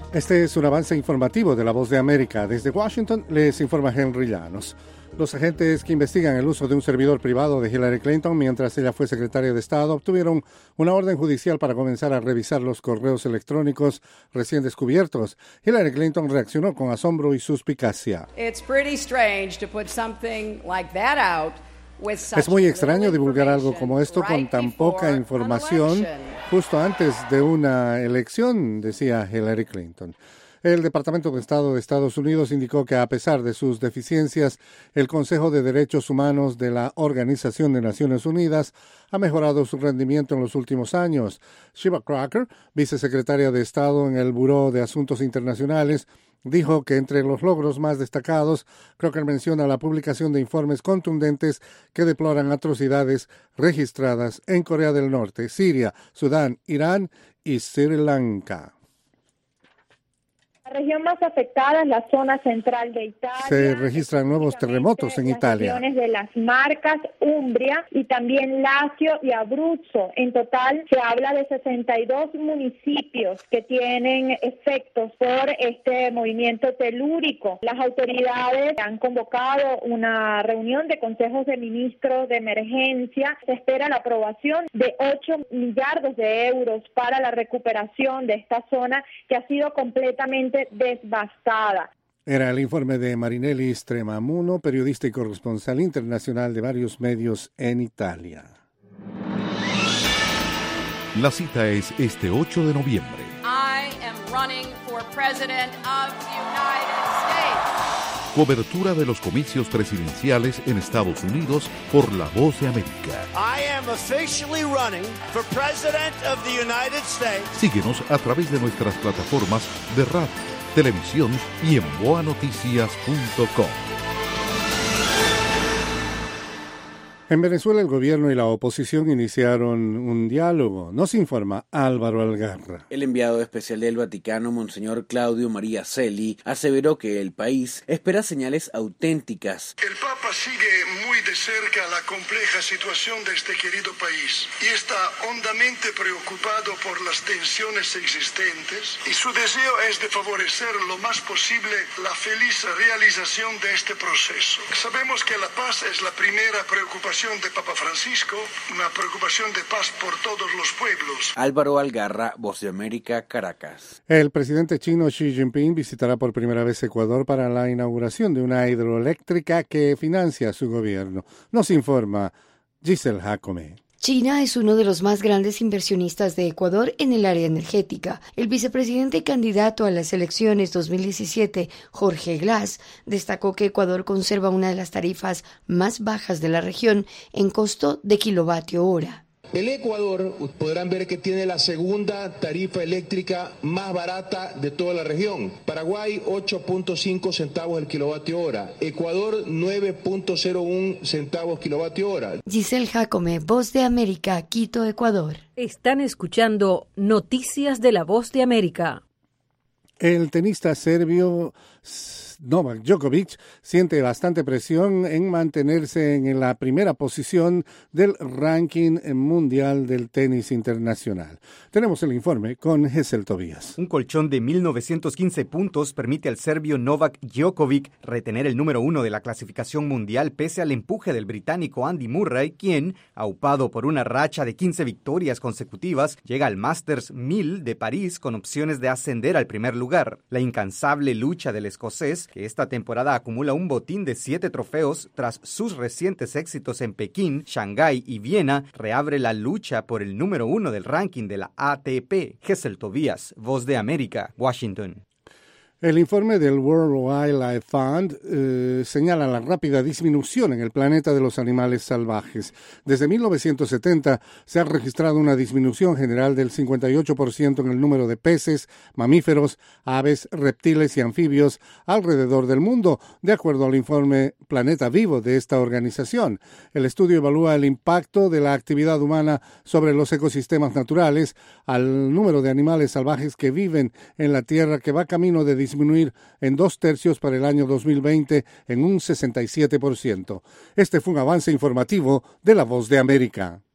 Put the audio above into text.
Este es un avance informativo de La Voz de América. Desde Washington les informa Henry Llanos. Los agentes que investigan el uso de un servidor privado de Hillary Clinton mientras ella fue secretaria de Estado obtuvieron una orden judicial para comenzar a revisar los correos electrónicos recién descubiertos. Hillary Clinton reaccionó con asombro y suspicacia. It's pretty strange to put something like that out. Es muy extraño divulgar algo como esto con tan poca información justo antes de una elección, decía Hillary Clinton. El Departamento de Estado de Estados Unidos indicó que a pesar de sus deficiencias, el Consejo de Derechos Humanos de la Organización de Naciones Unidas ha mejorado su rendimiento en los últimos años. Shiva Crocker, vicesecretaria de Estado en el Buró de Asuntos Internacionales, dijo que entre los logros más destacados, Crocker menciona la publicación de informes contundentes que deploran atrocidades registradas en Corea del Norte, Siria, Sudán, Irán y Sri Lanka. La región más afectada es la zona central de Italia. Se registran nuevos terremotos en Italia. Las regiones de las Marcas, Umbria y también Lazio y Abruzzo. En total se habla de 62 municipios que tienen efectos por este movimiento telúrico. Las autoridades han convocado una reunión de consejos de ministros de emergencia. Se espera la aprobación de 8 millardos de euros para la recuperación de esta zona que ha sido completamente devastada. Era el informe de Marinelli Stremamuno, periodista y corresponsal internacional de varios medios en Italia. La cita es este 8 de noviembre. I am running for president of the United States. Cobertura de los comicios presidenciales en Estados Unidos por La Voz de América. I am officially running for president of the United States. Síguenos a través de nuestras plataformas de radio, televisión y en boanoticias.com. En Venezuela, el gobierno y la oposición iniciaron un diálogo. Nos informa Álvaro Algarra. El enviado especial del Vaticano, Monseñor Claudio María Celi, aseveró que el país espera señales auténticas. El Papa sigue muy de cerca la compleja situación de este querido país y está hondamente preocupado por las tensiones existentes y su deseo es de favorecer lo más posible la feliz realización de este proceso. Sabemos que la paz es la primera preocupación de Papa Francisco, una preocupación de paz por todos los pueblos. Álvaro Algarra, Voz de América, Caracas. El presidente chino Xi Jinping visitará por primera vez Ecuador para la inauguración de una hidroeléctrica que financia su gobierno. Nos informa Giselle Jacome. China es uno de los más grandes inversionistas de Ecuador en el área energética. El vicepresidente candidato a las elecciones 2017, Jorge Glass, destacó que Ecuador conserva una de las tarifas más bajas de la región en costo de kilovatio hora. El Ecuador, podrán ver que tiene la segunda tarifa eléctrica más barata de toda la región. Paraguay, 8.5 centavos el kilovatio hora. Ecuador, 9.01 centavos kilovatio hora. Giselle Jacome, Voz de América, Quito, Ecuador. Están escuchando Noticias de la Voz de América. El tenista serbio Novak Djokovic siente bastante presión en mantenerse en la primera posición del ranking mundial del tenis internacional. Tenemos el informe con Gesell Tobías. Un colchón de 1.915 puntos permite al serbio Novak Djokovic retener el número 1 de la clasificación mundial pese al empuje del británico Andy Murray, quien, aupado por una racha de 15 victorias consecutivas, llega al Masters 1000 de París con opciones de ascender al primer lugar. La incansable lucha del escocés, que esta temporada acumula un botín de 7 trofeos tras sus recientes éxitos en Pekín, Shanghái y Viena, reabre la lucha por el número 1 del ranking de la ATP. Gesell Tobías, Voz de América, Washington. El informe del World Wildlife Fund señala la rápida disminución en el planeta de los animales salvajes. Desde 1970 se ha registrado una disminución general del 58% en el número de peces, mamíferos, aves, reptiles y anfibios alrededor del mundo, de acuerdo al informe Planeta Vivo de esta organización. El estudio evalúa el impacto de la actividad humana sobre los ecosistemas naturales, al número de animales salvajes que viven en la Tierra, que va camino de disminuir en 2/3 para el año 2020 en un 67%. Este fue un avance informativo de La Voz de América.